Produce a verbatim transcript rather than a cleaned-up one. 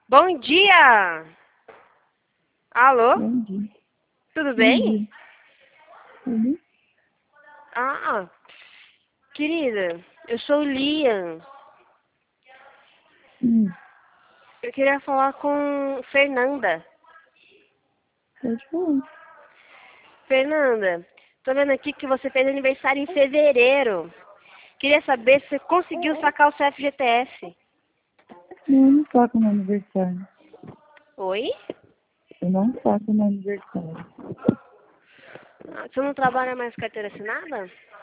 Bom dia! Alô? Bom dia. Tudo Bom bem? dia. Tudo? Ah, querida, eu sou o Liam. Hum, Eu queria falar com Fernanda. pode falar. Fernanda, tô vendo aqui que você fez aniversário em fevereiro. Queria saber se você conseguiu sacar o seu F G T S. Não, eu não saco no aniversário. Oi? Eu não saco no aniversário. Ah, você não trabalha mais com carteira assinada?